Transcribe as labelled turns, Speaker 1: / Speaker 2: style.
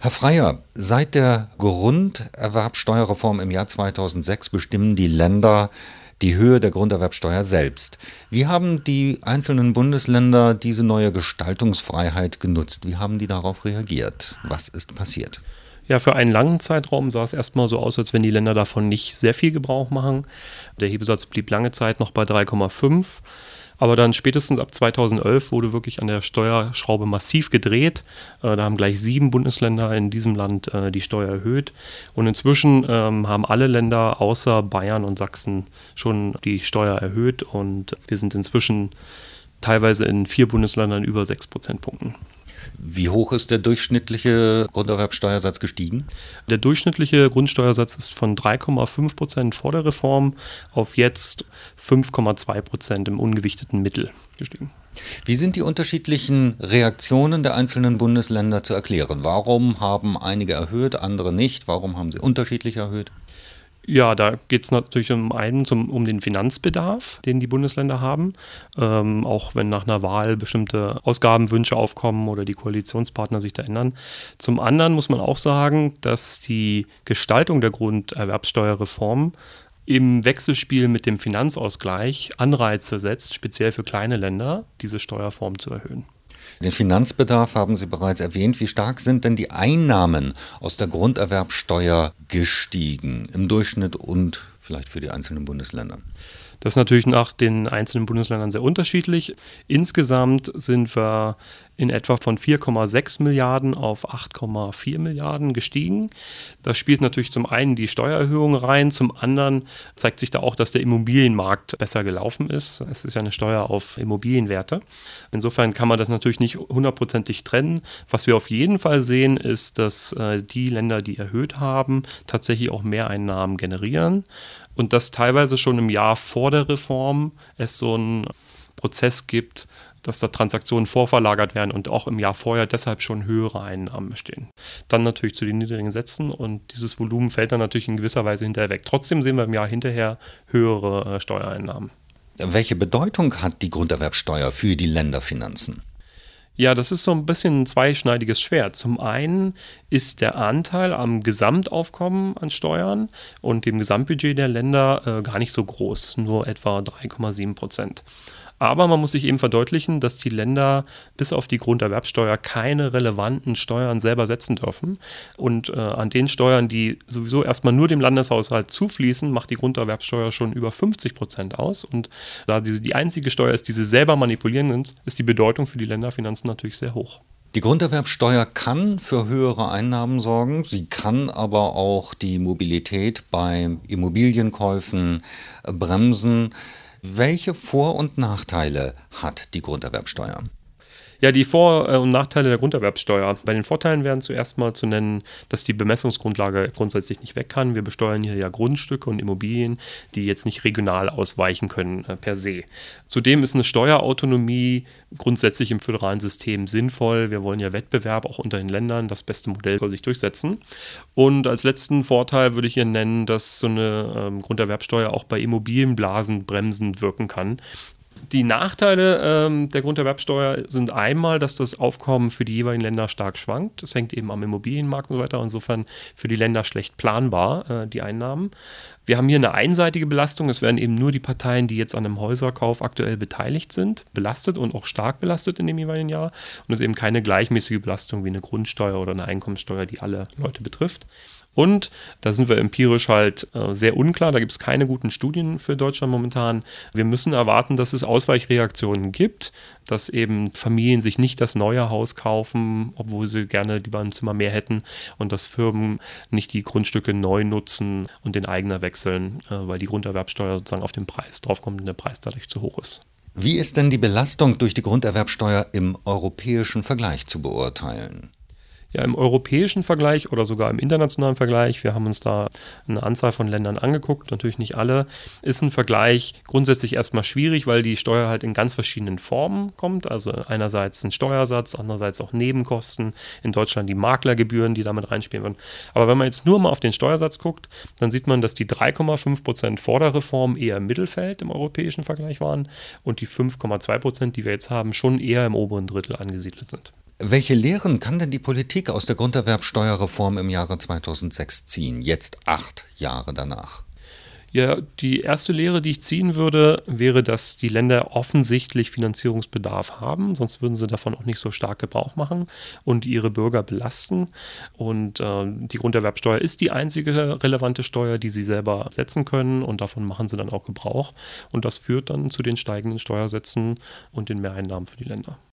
Speaker 1: Herr Freier, seit der Grunderwerbsteuerreform im Jahr 2006 bestimmen die Länder die Höhe der Grunderwerbsteuer selbst. Wie haben die einzelnen Bundesländer diese neue Gestaltungsfreiheit genutzt? Wie haben die darauf reagiert? Was ist passiert?
Speaker 2: Ja, für einen langen Zeitraum sah es erstmal so aus, als wenn die Länder davon nicht sehr viel Gebrauch machen. Der Hebesatz blieb lange Zeit noch bei 3,5. Aber dann spätestens ab 2011 wurde wirklich an der Steuerschraube massiv gedreht. Da haben gleich 7 Bundesländer in diesem Land die Steuer erhöht. Und inzwischen haben alle Länder außer Bayern und Sachsen schon die Steuer erhöht. Und wir sind inzwischen teilweise in 4 Bundesländern über 6 Prozentpunkten.
Speaker 1: Wie hoch ist der durchschnittliche Grunderwerbsteuersatz gestiegen?
Speaker 2: Der durchschnittliche Grundsteuersatz ist von 3,5% vor der Reform auf jetzt 5,2% im ungewichteten Mittel gestiegen.
Speaker 1: Wie sind die unterschiedlichen Reaktionen der einzelnen Bundesländer zu erklären? Warum haben einige erhöht, andere nicht? Warum haben sie unterschiedlich erhöht?
Speaker 2: Ja, da geht es natürlich um den Finanzbedarf, den die Bundesländer haben. Auch wenn nach einer Wahl bestimmte Ausgabenwünsche aufkommen oder die Koalitionspartner sich da ändern. Zum anderen muss man auch sagen, dass die Gestaltung der Grunderwerbsteuerreform im Wechselspiel mit dem Finanzausgleich Anreize setzt, speziell für kleine Länder, diese Steuerform zu erhöhen.
Speaker 1: Den Finanzbedarf haben Sie bereits erwähnt. Wie stark sind denn die Einnahmen aus der Grunderwerbsteuer gestiegen im Durchschnitt und vielleicht für die einzelnen Bundesländer?
Speaker 2: Das ist natürlich nach den einzelnen Bundesländern sehr unterschiedlich. Insgesamt sind wir in etwa von 4,6 Milliarden auf 8,4 Milliarden gestiegen. Da spielt natürlich zum einen die Steuererhöhung rein, zum anderen zeigt sich da auch, dass der Immobilienmarkt besser gelaufen ist. Es ist ja eine Steuer auf Immobilienwerte. Insofern kann man das natürlich nicht hundertprozentig trennen. Was wir auf jeden Fall sehen, ist, dass die Länder, die erhöht haben, tatsächlich auch Mehreinnahmen generieren. Und dass teilweise schon im Jahr vor der Reform es so einen Prozess gibt, dass da Transaktionen vorverlagert werden und auch im Jahr vorher deshalb schon höhere Einnahmen bestehen. Dann natürlich zu den niedrigen Sätzen und dieses Volumen fällt dann natürlich in gewisser Weise hinterher weg. Trotzdem sehen wir im Jahr hinterher höhere Steuereinnahmen.
Speaker 1: Welche Bedeutung hat die Grunderwerbsteuer für die Länderfinanzen?
Speaker 2: Ja, das ist so ein bisschen ein zweischneidiges Schwert. Zum einen ist der Anteil am Gesamtaufkommen an Steuern und dem Gesamtbudget der Länder gar nicht so groß, nur etwa 3,7%. Aber man muss sich eben verdeutlichen, dass die Länder bis auf die Grunderwerbsteuer keine relevanten Steuern selber setzen dürfen. Und an den Steuern, die sowieso erstmal nur dem Landeshaushalt zufließen, macht die Grunderwerbsteuer schon über 50% aus. Und da diese die einzige Steuer ist, die sie selber manipulieren, ist die Bedeutung für die Länderfinanzen natürlich sehr hoch.
Speaker 1: Die Grunderwerbsteuer kann für höhere Einnahmen sorgen, sie kann aber auch die Mobilität bei Immobilienkäufen bremsen. Welche Vor- und Nachteile hat die Grunderwerbsteuer?
Speaker 2: Ja, die Vor- und Nachteile der Grunderwerbsteuer. Bei den Vorteilen wären zuerst mal zu nennen, dass die Bemessungsgrundlage grundsätzlich nicht weg kann. Wir besteuern hier ja Grundstücke und Immobilien, die jetzt nicht regional ausweichen können per se. Zudem ist eine Steuerautonomie grundsätzlich im föderalen System sinnvoll. Wir wollen ja Wettbewerb auch unter den Ländern. Das beste Modell soll sich durchsetzen. Und als letzten Vorteil würde ich hier nennen, dass so eine Grunderwerbsteuer auch bei Immobilienblasen bremsend wirken kann. Die Nachteile der Grunderwerbsteuer sind einmal, dass das Aufkommen für die jeweiligen Länder stark schwankt. Das hängt eben am Immobilienmarkt und so weiter. Insofern für die Länder schlecht planbar, die Einnahmen. Wir haben hier eine einseitige Belastung. Es werden eben nur die Parteien, die jetzt an einem Häuserkauf aktuell beteiligt sind, belastet und auch stark belastet in dem jeweiligen Jahr. Und es ist eben keine gleichmäßige Belastung wie eine Grundsteuer oder eine Einkommenssteuer, die alle Leute betrifft. Und da sind wir empirisch halt sehr unklar, da gibt es keine guten Studien für Deutschland momentan. Wir müssen erwarten, dass es Ausweichreaktionen gibt, dass eben Familien sich nicht das neue Haus kaufen, obwohl sie gerne lieber ein Zimmer mehr hätten und dass Firmen nicht die Grundstücke neu nutzen und den Eigner wechseln, weil die Grunderwerbsteuer sozusagen auf den Preis draufkommt und der Preis dadurch zu hoch ist.
Speaker 1: Wie ist denn die Belastung durch die Grunderwerbsteuer im europäischen Vergleich zu beurteilen?
Speaker 2: Ja, im europäischen Vergleich oder sogar im internationalen Vergleich, wir haben uns da eine Anzahl von Ländern angeguckt, natürlich nicht alle, ist ein Vergleich grundsätzlich erstmal schwierig, weil die Steuer halt in ganz verschiedenen Formen kommt. Also einerseits ein Steuersatz, andererseits auch Nebenkosten, in Deutschland die Maklergebühren, die damit reinspielen würden. Aber wenn man jetzt nur mal auf den Steuersatz guckt, dann sieht man, dass die 3,5% vor der Reform eher im Mittelfeld im europäischen Vergleich waren und die 5,2%, die wir jetzt haben, schon eher im oberen Drittel angesiedelt sind.
Speaker 1: Welche Lehren kann denn die Politik aus der Grunderwerbsteuerreform im Jahre 2006 ziehen, jetzt 8 Jahre danach?
Speaker 2: Ja, die erste Lehre, die ich ziehen würde, wäre, dass die Länder offensichtlich Finanzierungsbedarf haben, sonst würden sie davon auch nicht so stark Gebrauch machen und ihre Bürger belasten. Und die Grunderwerbsteuer ist die einzige relevante Steuer, die sie selber setzen können, und davon machen sie dann auch Gebrauch. Und das führt dann zu den steigenden Steuersätzen und den Mehreinnahmen für die Länder.